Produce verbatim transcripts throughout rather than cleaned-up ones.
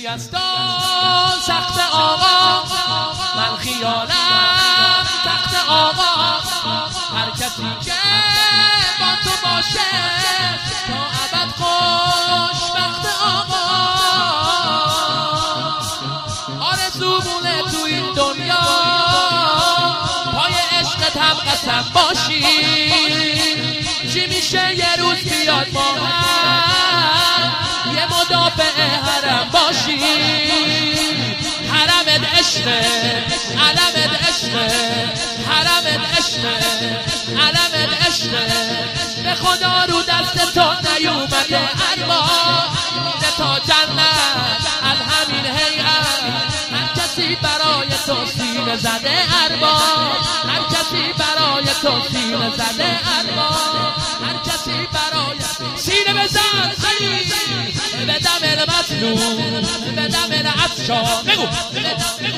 چی از تو سخت آقا، من خیالم تخت آقا. هر کسی که با تو باشه تا ابد خوشبخت آقا. آرزومونه تو این دنیا پای عشقت هم قسم باشی. چی میشه یه روز بیاد ما هم یه مدافع حرم باشی. حرمت عشقه، علمت عشقه، حرمت عشقه، علمت عشقه. به خدا رو دست تو نیومده ارباب، میره تا جنت از همین هیئت. هر کسی برای تو سینه زده ارباب، هر کسی برای تو سینه زده ارباب، هر کسی برای سینه بزن به دم المظلوم، به دم العطشان. بگو بگو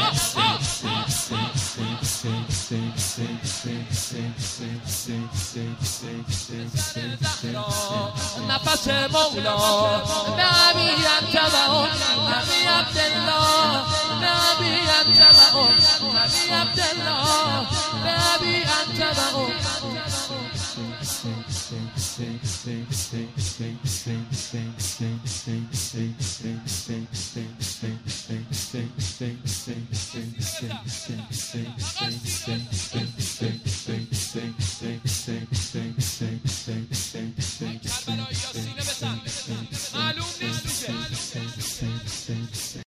نفس مولا نبی انتبهون، نبی عبدالله، نبی انتبهون، نبی عبدالله، نبی انتبهون. معلوم نیست